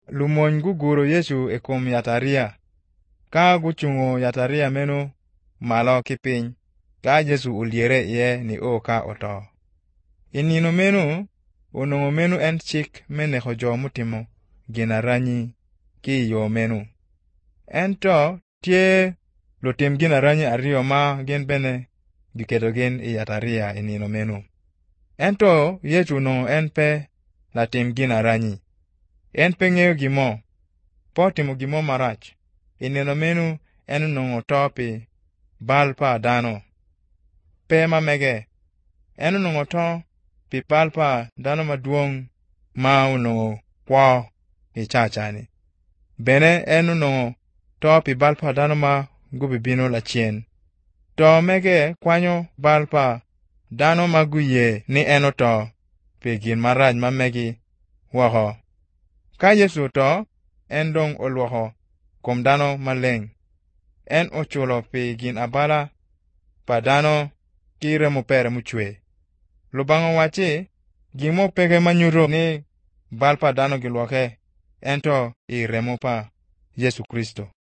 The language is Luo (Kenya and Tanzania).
lumony guguro Yesu kum yataria, ka guchung'o yataria meno malo kipiny, ka Yesu oliere iye ni ka oto. Inino meno onong'o meno en chik meneko jo mutimo gina ranyi ki yo meno. Ento tie lutim gina ranyi ariyo ma gin bene giketo gin i yataria inino meno. Ento Yesu nong'o en pe latim gina ranyi. En pe ng'eyo gimo, po timo gimo marach. Inino meno en nong'o to pi bal pa dano. Pe mamege, en nong'o to pi bal pa dano maduong' ma onong'o kwo i cacani. Bene en nong'o to pi bal pa dano ma gubibino lachien. To mege kwanyo bal pa dano ma guyie ni en oto pi gin marach ma megi woko. Ka Yesu to, en dong olwoko kum dano maleng'. En ochulo pi gin abala pa dano ki remo pere mochwe. Lubang'o wachi, gimo pege manyuto ni bal pa dano gilwoke, ento i remo pa Yesu Kristo.